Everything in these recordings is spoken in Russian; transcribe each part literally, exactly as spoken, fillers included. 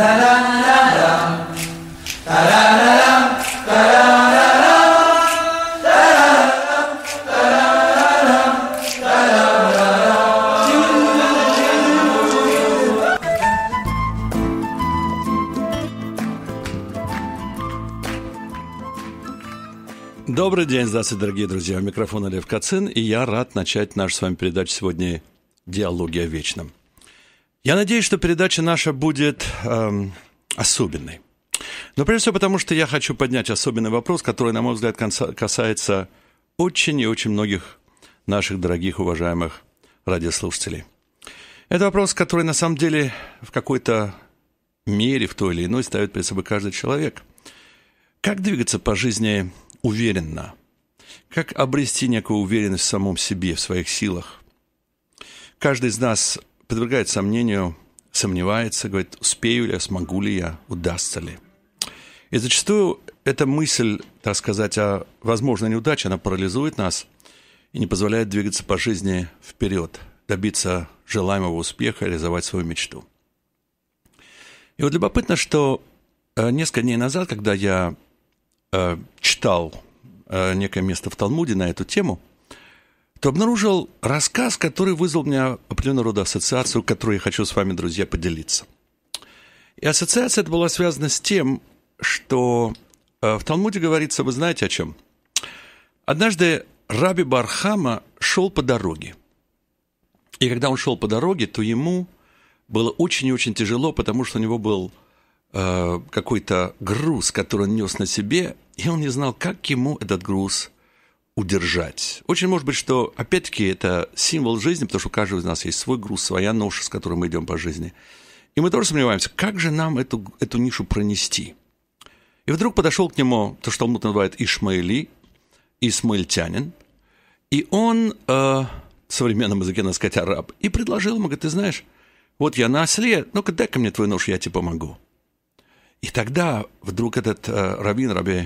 Добрый день, здравствуйте, дорогие друзья. У микрофона Лев Кацин, и я рад начать нашу с вами передачу сегодня «Диалоги о вечном». Я надеюсь, что передача наша будет эм, особенной. Но прежде всего потому, что я хочу поднять особенный вопрос, который, на мой взгляд, касается очень и очень многих наших дорогих, уважаемых радиослушателей. Это вопрос, который на самом деле в какой-то мере, в той или иной, ставит перед собой каждый человек. Как двигаться по жизни уверенно? Как обрести некую уверенность в самом себе, в своих силах? Каждый из нас подвергает сомнению, сомневается, говорит, успею ли я, смогу ли я, удастся ли. И зачастую эта мысль, так сказать, о возможной неудаче, она парализует нас и не позволяет двигаться по жизни вперед, добиться желаемого успеха, реализовать свою мечту. И вот любопытно, что несколько дней назад, когда я читал некое место в Талмуде на эту тему, то обнаружил рассказ, который вызвал у меня определенного рода ассоциацию, которую я хочу с вами, друзья, поделиться. И ассоциация эта была связана с тем, что в Талмуде говорится, вы знаете о чем? Однажды Раби бар Хама шел по дороге. И когда он шел по дороге, то ему было очень и очень тяжело, потому что у него был э, какой-то груз, который он нес на себе, и он не знал, как ему этот груз удержать. Очень может быть, что, опять-таки, это символ жизни, потому что у каждого из нас есть свой груз, своя ноша, с которой мы идем по жизни. И мы тоже сомневаемся, как же нам эту, эту нишу пронести. И вдруг подошел к нему то, что он называет Ишмаэли, исмаильтянин, и он, э, в современном языке, надо сказать, араб, и предложил ему, говорит, ты знаешь, вот я на осле, ну-ка дай-ка мне твой нож, я тебе помогу. И тогда вдруг этот э, раввин, Раби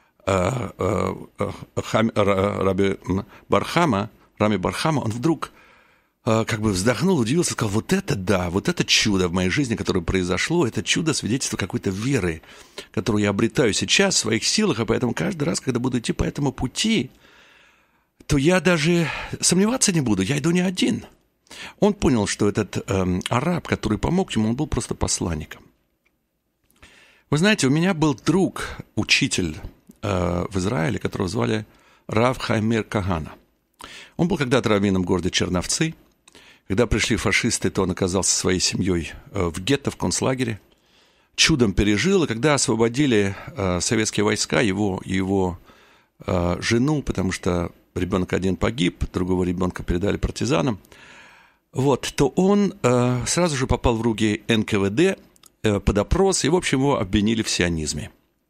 Раби бар Хама, Раби бар Хама, он вдруг как бы вздохнул, удивился, сказал, вот это да, вот это чудо в моей жизни, которое произошло, это чудо свидетельство какой-то веры, которую я обретаю сейчас в своих силах, и поэтому каждый раз, когда буду идти по этому пути, то я даже сомневаться не буду, я иду не один. Он понял, что этот эм, араб, который помог ему, он был просто посланником. Вы знаете, у меня был друг, учитель в Израиле, которого звали Рав Хаим Меир Кагана. Он был когда-то раввином в городе Черновцы. Когда пришли фашисты, то он оказался со своей семьей в гетто, в концлагере. Чудом пережил, и когда освободили советские войска, его, его жену, потому что ребенок один погиб, другого ребенка передали партизанам, вот, то он сразу же попал в руки эн ка вэ дэ под опрос, и, в общем, его обвинили в сионизме.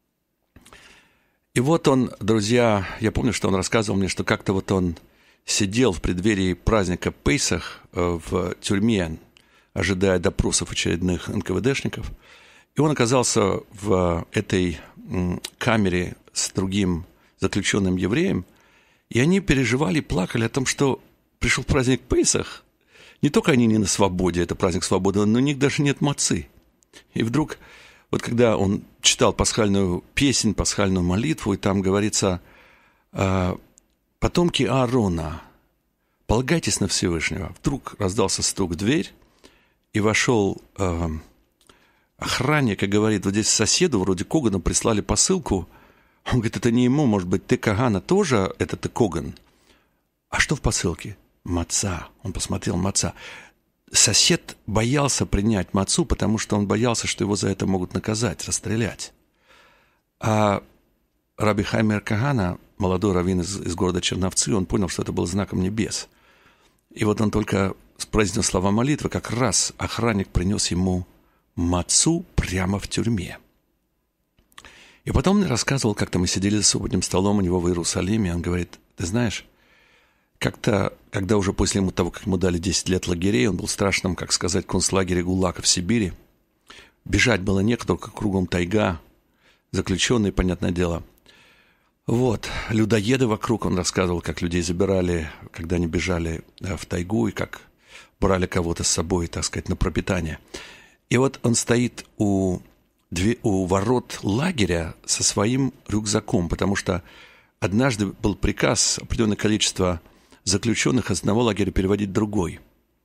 И вот он, друзья, я помню, что он рассказывал мне, что как-то вот он сидел в преддверии праздника Пейсах в тюрьме, ожидая допросов очередных эн ка вэ дэшников, и он оказался в этой камере с другим заключенным евреем, и они переживали, плакали о том, что пришел праздник Пейсах, не только они не на свободе, это праздник свободы, но у них даже нет мацы. И вдруг... Вот когда он читал пасхальную песнь, пасхальную молитву, и там говорится, потомки Аарона, полагайтесь на Всевышнего. Вдруг раздался стук в дверь, и вошел охранник и говорит, вот здесь соседу, вроде Когану, прислали посылку. Он говорит, это не ему, может быть, ты Кагана тоже, это ты Коган. А что в посылке? Маца. Он посмотрел, маца. Сосед боялся принять мацу, потому что он боялся, что его за это могут наказать, расстрелять. А Раби Хаим Меир Кагана, молодой раввин из, из города Черновцы, он понял, что это был знаком небес. И вот он только произнес слова молитвы, как раз охранник принес ему мацу прямо в тюрьме. И потом он мне рассказывал, как-то мы сидели за субботним столом у него в Иерусалиме, он говорит, ты знаешь, как-то, когда уже после того, как ему дали десять лет лагерей, он был в страшном, как сказать, концлагере ГУЛАГа в Сибири. Бежать было некуда, только кругом тайга, заключенные, понятное дело. Вот, людоеды вокруг, он рассказывал, как людей забирали, когда они бежали в тайгу, и как брали кого-то с собой, так сказать, на пропитание. И вот он стоит у, у ворот лагеря со своим рюкзаком, потому что однажды был приказ определенное количество заключенных из одного лагеря переводить в другой.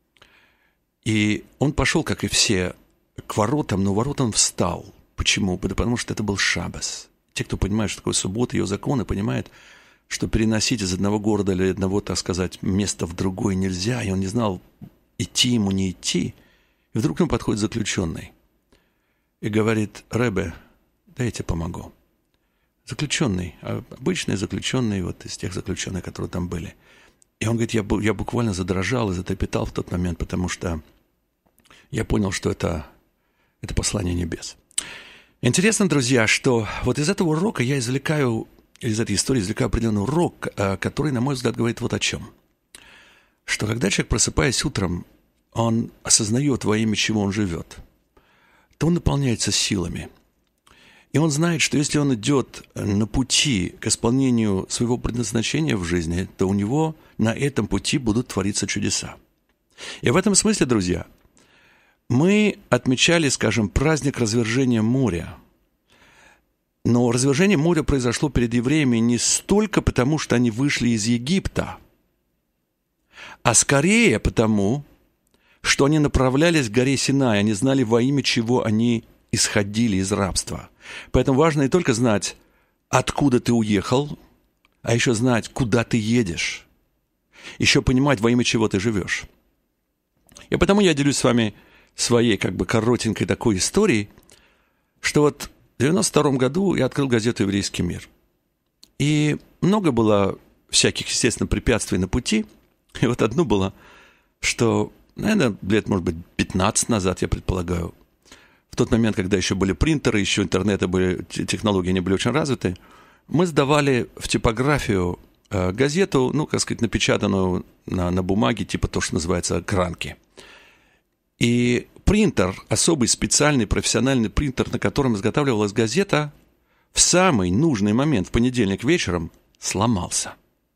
И он пошел, как и все, к воротам, но воротам встал. Почему? Потому что это был шаббас. Те, кто понимает, что такое суббота, ее законы, понимают, что переносить из одного города или одного, так сказать, места в другой нельзя. И он не знал, идти ему, не идти. И вдруг к нему подходит заключенный и говорит: «Ребе, да я тебе помогу». Заключенный, обычный заключенный, вот из тех заключенных, которые там были. И он говорит: я, я буквально задрожал и затрепетал в тот момент, потому что я понял, что это, это послание небес. Интересно, друзья, что вот из этого урока я извлекаю, из этой истории извлекаю определенный урок, который, на мой взгляд, говорит вот о чем. Что когда человек, просыпаясь утром, он осознает, во имя чего он живет, то он наполняется силами. И он знает, что если он идет на пути к исполнению своего предназначения в жизни, то у него на этом пути будут твориться чудеса. И в этом смысле, друзья, мы отмечали, скажем, праздник развержения моря. Но развержение моря произошло перед евреями не столько потому, что они вышли из Египта, а скорее потому, что они направлялись к горе Синай, они знали, во имя чего они исходили из рабства. Поэтому важно не только знать, откуда ты уехал, а еще знать, куда ты едешь. Еще понимать, во имя чего ты живешь. И потому я делюсь с вами своей как бы коротенькой такой историей, что вот в девяносто втором году я открыл газету «Еврейский мир». И много было всяких, естественно, препятствий на пути. И вот одно было, что, наверное, лет, может быть, пятнадцать назад, я предполагаю, в тот момент, когда еще были принтеры, еще интернеты были, технологии не были очень развиты, мы сдавали в типографию э, газету, ну, как сказать, напечатанную на, на бумаге, типа то, что называется гранки. И принтер, особый специальный профессиональный принтер, на котором изготавливалась газета, в самый нужный момент, в понедельник вечером, сломался.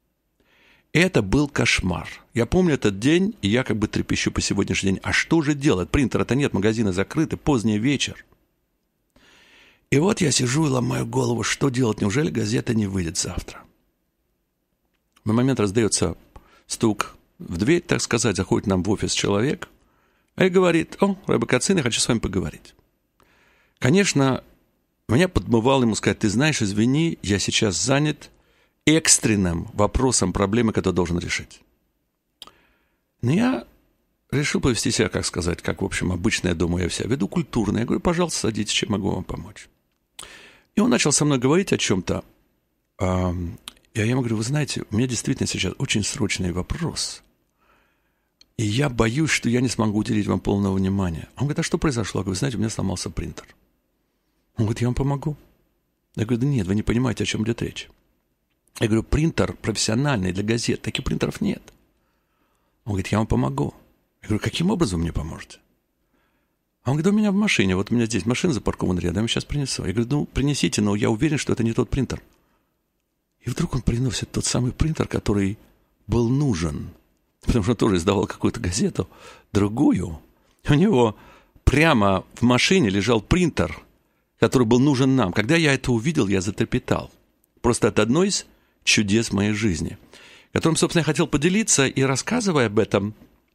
Это был кошмар. Я помню этот день, и я как бы трепещу по сегодняшний день. А что же делать? Принтера-то нет, магазины закрыты, поздний вечер. И вот я сижу и ломаю голову, что делать? Неужели газета не выйдет завтра? В момент раздается стук в дверь, так сказать, заходит нам в офис человек и говорит: «О, Ребе Кацин, я хочу с вами поговорить». Конечно, меня подмывало ему сказать: «Ты знаешь, извини, я сейчас занят экстренным вопросом проблемы, которую должен решить». Но я решил повести себя, как сказать, как, в общем, обычно, я думаю, я себя веду культурно. Я говорю: «Пожалуйста, садитесь, чем могу вам помочь». И он начал со мной говорить о чем-то. Я ему говорю: «Вы знаете, у меня действительно сейчас очень срочный вопрос, и я боюсь, что я не смогу уделить вам полного внимания». Он говорит: «А что произошло?» Я говорю: «Вы знаете, у меня сломался принтер». Он говорит: «Я вам помогу». Я говорю: «Да нет, вы не понимаете, о чем идет речь». Я говорю: «Принтер профессиональный для газет, таких принтеров нет». Он говорит: «Я вам помогу». Я говорю: «Каким образом вы мне поможете?» Он говорит: «Да у меня в машине, вот у меня здесь машина запаркована рядом, я вам сейчас принесу». Я говорю: «Ну, принесите, но я уверен, что это не тот принтер». И вдруг он приносит тот самый принтер, который был нужен, потому что он тоже издавал какую-то газету, другую. У него прямо в машине лежал принтер, который был нужен нам. Когда я это увидел, я затрепетал. Просто это одно из чудес моей жизни, которым, собственно, я хотел поделиться. И рассказывая об этом,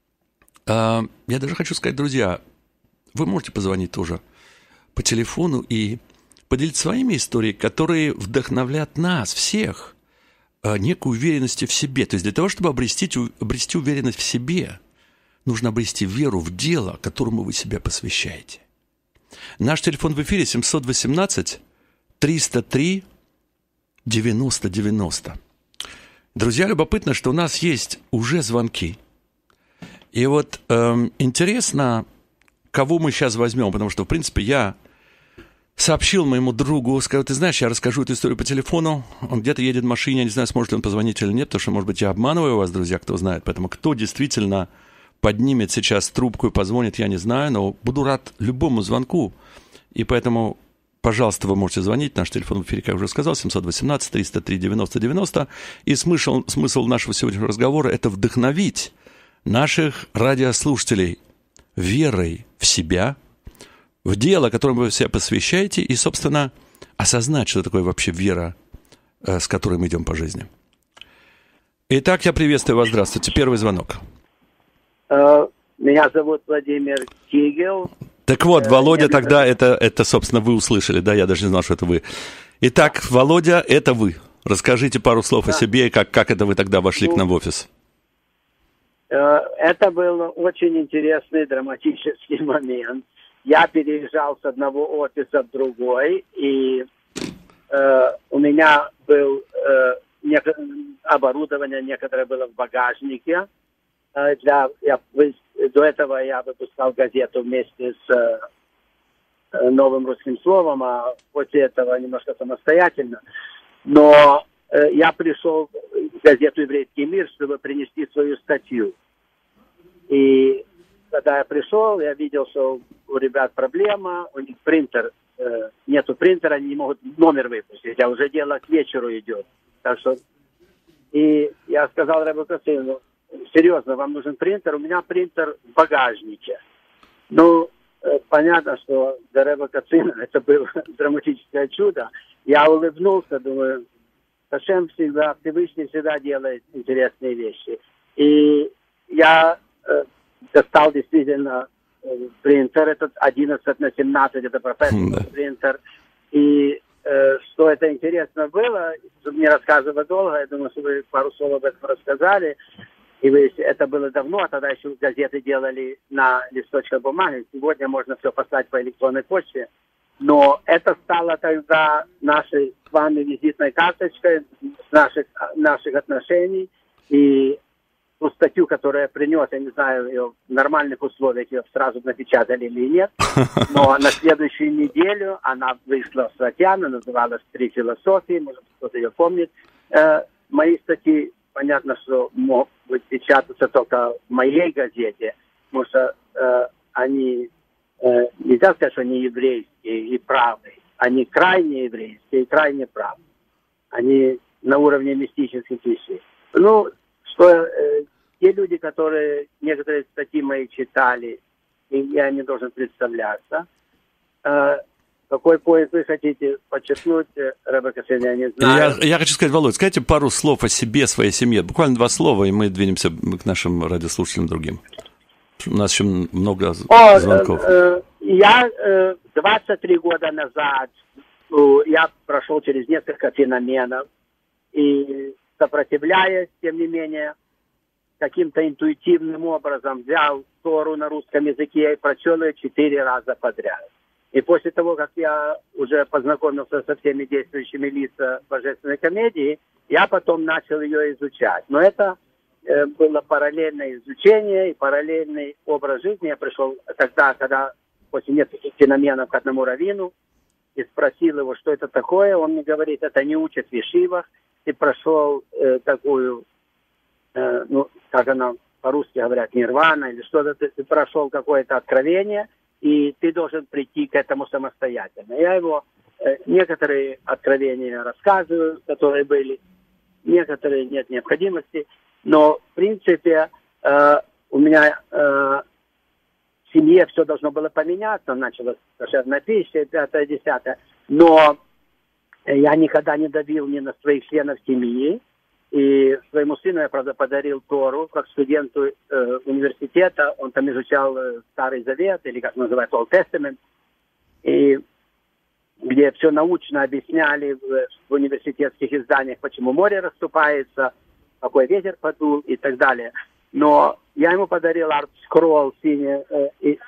я даже хочу сказать, друзья, вы можете позвонить тоже по телефону и поделиться своими историями, которые вдохновляют нас всех, некую уверенность в себе. То есть для того, чтобы обрести, обрести уверенность в себе, нужно обрести веру в дело, которому вы себя посвящаете. Наш телефон в эфире семь один восемь триста три девяносто девяносто. Друзья, любопытно, что у нас есть уже звонки. И вот эм, интересно, кого мы сейчас возьмем, потому что, в принципе, я сообщил моему другу, сказал: «Ты знаешь, я расскажу эту историю по телефону, он где-то едет в машине, я не знаю, сможет ли он позвонить или нет, потому что, может быть, я обманываю вас, друзья, кто знает, поэтому кто действительно поднимет сейчас трубку и позвонит, я не знаю, но буду рад любому звонку, и поэтому, пожалуйста, вы можете звонить, наш телефон в эфире, как я уже сказал, семь один восемь триста три девяносто девяносто, и смысл, смысл нашего сегодняшнего разговора – это вдохновить наших радиослушателей верой в себя, в дело, которому вы себя посвящаете, и, собственно, осознать, что такое вообще вера, с которой мы идем по жизни. Итак, я приветствую вас. Здравствуйте. Первый звонок. Меня зовут Владимир Кигел. Так вот, Володя, тогда это, это, собственно, вы услышали, да? Я даже не знал, что это вы. Итак, Володя, это вы. Расскажите пару слов да. о себе, и как, как это вы тогда вошли ну, к нам в офис. Это был очень интересный, драматический момент. Я переезжал с одного офиса в другой, и э, у меня было э, нек- оборудование, некоторое было в багажнике. Э, для, я, до этого я выпускал газету вместе с э, Новым русским словом, а после этого немножко самостоятельно. Но э, я пришел в газету «Еврейский мир», чтобы принести свою статью. И когда я пришел, я видел, что у ребят проблема, у них принтер, э, нету принтера, они не могут номер выпустить, а уже дело к вечеру идет. Так что, и я сказал Ребе Кацину, серьезно, вам нужен принтер? У меня принтер в багажнике. Ну, э, понятно, что для Ребе Кацина это было драматическое чудо. Я улыбнулся, думаю, Хашем всегда, Всевышний всегда делает интересные вещи. И я э, достал действительно принтер, этот одиннадцать на семнадцать, это профессиональный mm-hmm. принтер. И э, что это интересно было, чтобы не рассказывать долго, я думаю, что вы пару слов об этом рассказали. И вы, это было давно, а тогда еще газеты делали на листочках бумаги. Сегодня можно все послать по электронной почте. Но это стало тогда нашей с вами визитной карточкой наших, наших отношений. И ту статью, которую я принес, я не знаю, ее в нормальных условиях ее сразу напечатали или нет, но на следующую неделю она вышла в Сатьяна, называлась «Три философии», может, кто-то ее помнит. Э, мои статьи, понятно, что могут печататься только в моей газете, потому что э, они, э, нельзя сказать, что они еврейские и правые, они крайне еврейские и крайне правые. Они на уровне мистических вещей. Ну, что э, те люди, которые некоторые статьи мои читали, и я не должен представляться, э, какой поезд вы хотите подчеркнуть, Ребе Кацин, я не знаю. Я, я хочу сказать, Володь, скажите пару слов о себе, своей семье, буквально два слова, и мы двинемся к нашим радиослушателям другим. У нас еще много О, звонков. Э, э, я э, двадцать три года назад, э, я прошел через несколько феноменов, и сопротивляясь, тем не менее, каким-то интуитивным образом взял Тору на русском языке и прочел ее четыре раза подряд. И после того, как я уже познакомился со всеми действующими лицами божественной комедии, я потом начал ее изучать. Но это э, было параллельное изучение и параллельный образ жизни. Я пришел тогда, когда после нескольких феноменов к одному раввину и спросил его, что это такое. Он мне говорит, это не учат в ешивах. Ты прошел э, такую, э, ну, как она по-русски говорят, нирвана или что-то, ты, ты прошел какое-то откровение, и ты должен прийти к этому самостоятельно. Я его, э, некоторые откровения рассказываю, которые были, некоторые нет необходимости, но, в принципе, э, у меня э, в семье все должно было поменяться, началась кошерная пища, пятое, десятое, но я никогда не давил ни на своих членов семьи. И своему сыну я, правда, подарил Тору, как студенту э, университета. Он там изучал э, Старый Завет, или как называется, Old Testament. И где все научно объясняли в, в университетских изданиях, почему море расступается, какой ветер подул и так далее. Но я ему подарил арт-скролл синий. Э, и,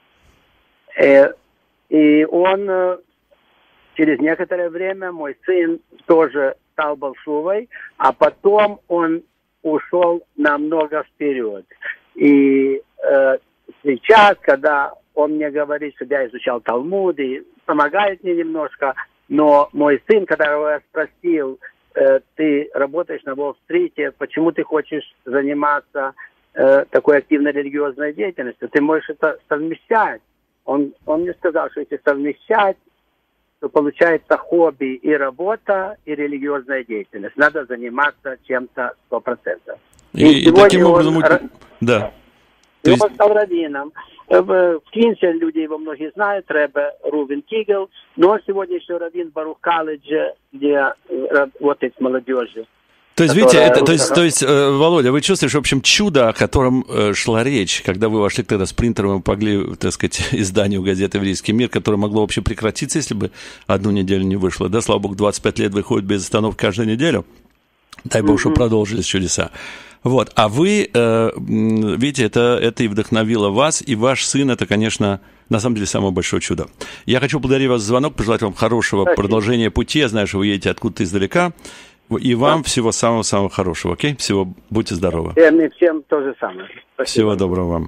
э, и он... Э, Через некоторое время мой сын тоже стал Балшувой, а потом он ушел намного вперед. И э, сейчас, когда он мне говорит, что я изучал Талмуд и помогает мне немножко, но мой сын, когда я спросил, э, ты работаешь на Уолл-стрите, почему ты хочешь заниматься э, такой активной религиозной деятельностью, ты можешь это совмещать. Он, он мне сказал, что если совмещать, то получается хобби и работа, и религиозная деятельность. Надо заниматься чем-то сто процентов. И, и, и таким образом... Он, да. и есть... он стал раввином. В Квинсе люди его многие знают, Ребе Рувен Кигел, но сегодня еще раввин Барух колледжа, где работает с молодежью. То есть, видите, это, то есть, то есть, Володя, вы чувствуете, в общем, чудо, о котором шла речь, когда вы вошли тогда с принтером и помогли, так сказать, изданию газеты «Еврейский мир», которое могло вообще прекратиться, если бы одну неделю не вышло. Да, слава богу, двадцать пять лет выходит без остановки каждую неделю. Дай бог, чтобы продолжились чудеса. Вот, а вы, видите, это, это и вдохновило вас, и ваш сын, это, конечно, на самом деле самое большое чудо. Я хочу поблагодарить вас за звонок, пожелать вам хорошего Спасибо. продолжения пути. Я знаю, что вы едете откуда-то издалека. И вам да. всего самого-самого хорошего, окей? Всего, будьте здоровы. Всем, и всем то же самое. Спасибо. Всего доброго вам.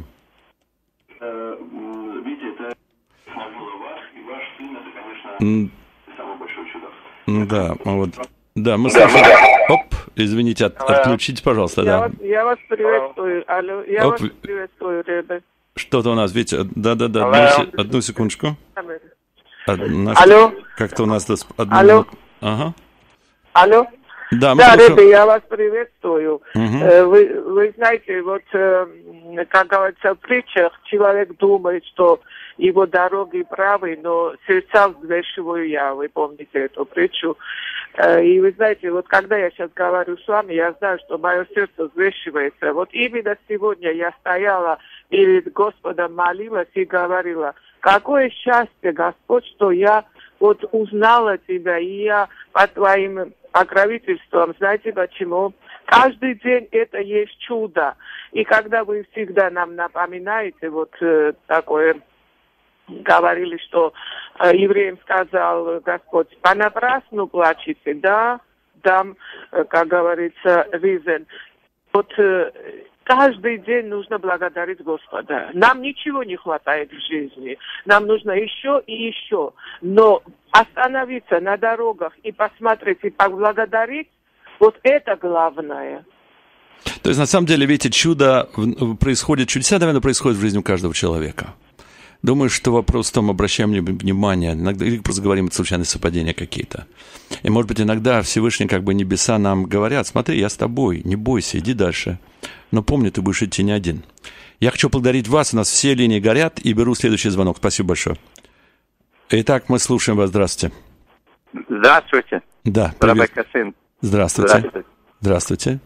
Видите, это вдохновило вас, и ваш сын, это, конечно, самое большое чудо. Да, вот. Да, мы слышим. Оп, извините, от, отключите, пожалуйста, я да. Вас, я вас приветствую, алло, я Оп. вас приветствую, Ребе. Что-то у нас, видите, да-да-да, одну, одну секундочку. Одна, алло. Как-то у нас... Одну... Алло. Ага. Алло. Да, да Ребе, я вас приветствую. Угу. Вы, вы знаете, вот, как говорится в притчах, человек думает, что его дороги правы, но сердца взвешиваю я. Вы помните эту притчу? И вы знаете, вот когда я сейчас говорю с вами, я знаю, что мое сердце взвешивается. Вот именно сегодня я стояла перед Господом, молилась и говорила, какое счастье, Господь, что я вот узнала Тебя, и я по Твоим покровительством, знаете почему? Каждый день это есть чудо. И когда вы всегда нам напоминаете вот э, такое, говорили, что э, евреям сказал Господь, понапрасну плачете, да, дам, э, как говорится, ризен. Вот э, каждый день нужно благодарить Господа. Нам ничего не хватает в жизни. Нам нужно еще и еще. Но остановиться на дорогах и посмотреть, и поблагодарить, вот это главное. То есть, на самом деле, видите, чудо происходит, чудеса, наверное, происходят в жизни у каждого человека. Думаю, что вопрос в том, обращаем ли мы внимание, иногда, или просто говорим, это случайные совпадения какие-то. И, может быть, иногда Всевышний, как бы небеса нам говорят, смотри, я с тобой, не бойся, иди дальше. Но помни, ты будешь идти не один. Я хочу поблагодарить вас, у нас все линии горят, и беру следующий звонок. Спасибо большое. Итак, мы слушаем вас, здравствуйте. Здравствуйте. Да, привет. Сын. Здравствуйте. Здравствуйте. Здравствуйте.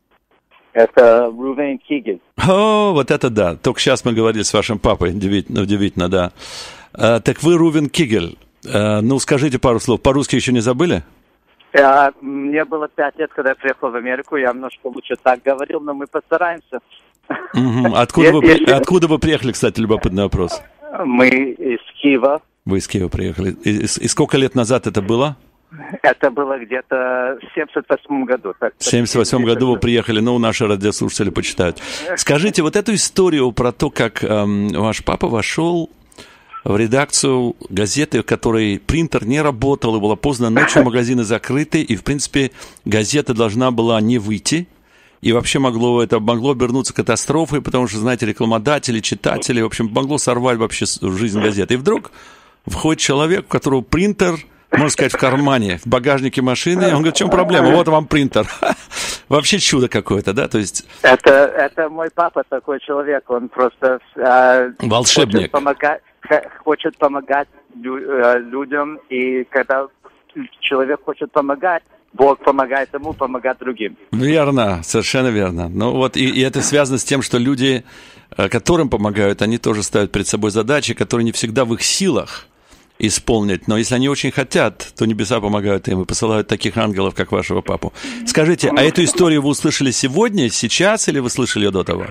Это Рувен Кигель. О, вот это да. Только сейчас мы говорили с вашим папой. Удивительно, удивительно, да. А, так вы Рувен Кигель. А, ну, скажите пару слов. По-русски еще не забыли? Я, мне было пять лет, когда я приехал в Америку. Я немножко лучше так говорил, но мы постараемся. Угу. Откуда, вы, откуда вы приехали, кстати, любопытный вопрос? Мы из Киева. Вы из Киева приехали. И, и, и сколько лет назад это было? Это было где-то в семьдесят восьмом году. Так, в семьдесят восьмом году вы приехали, ну, наши радиослушатели почитают. Скажите, вот эту историю про то, как эм, ваш папа вошел в редакцию газеты, в которой принтер не работал, и было поздно ночью, магазины закрыты, и, в принципе, газета должна была не выйти, и вообще могло, это могло обернуться катастрофой, потому что, знаете, рекламодатели, читатели, в общем, могло сорвать вообще жизнь газеты. И вдруг входит человек, у которого принтер, можно сказать, в кармане, в багажнике машины. Он говорит, в чем проблема? Вот вам принтер. Вообще чудо какое-то, да? То есть... Это, это мой папа такой человек. Он просто... Э, волшебник. Хочет помогать, хочет помогать лю, э, людям. И когда человек хочет помогать, Бог помогает ему помогать другим. Верно, совершенно верно. Ну вот, и, и это связано с тем, что люди, которым помогают, они тоже ставят перед собой задачи, которые не всегда в их силах исполнить, но если они очень хотят, то небеса помогают им и посылают таких ангелов, как вашего папу. Скажите, а эту историю вы услышали сегодня, сейчас, или вы слышали ее до того?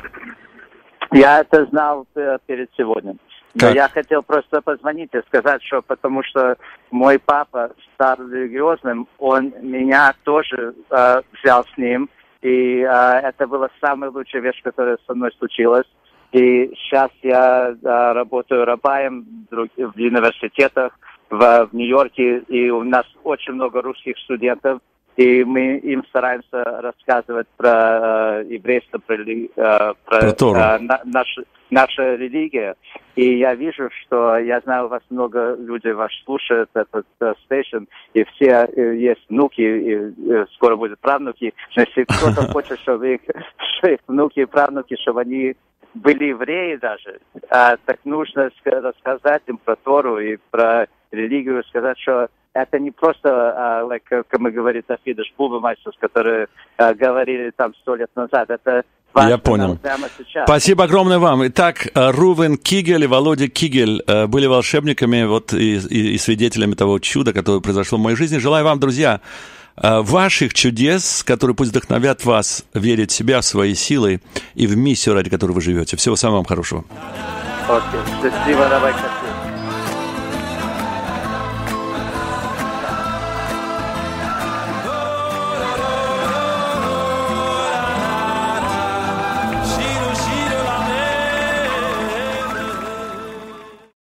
Я это знал перед сегодня. Как? Но я хотел просто позвонить и сказать, что потому что мой папа стал религиозным, он меня тоже э, взял с ним, и э, это была самая лучшая вещь, которая со мной случилась. И сейчас я а, работаю рабаем в, в университетах в, в Нью-Йорке, и у нас очень много русских студентов, и мы им стараемся рассказывать про а, еврейство, про, а, про, про а, на, наш, наша религия. И я вижу, что, я знаю, у вас много людей вас слушают, этот стейшн, и все э, есть внуки, и, и скоро будут правнуки. Но если кто-то хочет, чтобы их, что их внуки и правнуки, чтобы они были евреи даже, а, так нужно рассказать им про Тору и про религию, сказать, что это не просто, uh, like, как мы говорим, Афидыш Бубамайсус, которые uh, говорили там сто лет назад. Это важно. Я понял. Прямо сейчас. Спасибо огромное вам. Итак, Рувен Кигель и Володя Кигель были волшебниками вот, и, и, и свидетелями того чуда, которое произошло в моей жизни. Желаю вам, друзья, ваших чудес, которые пусть вдохновят вас верить в себя, в свои силы и в миссию, ради которой вы живете. Всего самого вам хорошего. Окей. Счастливо, давай.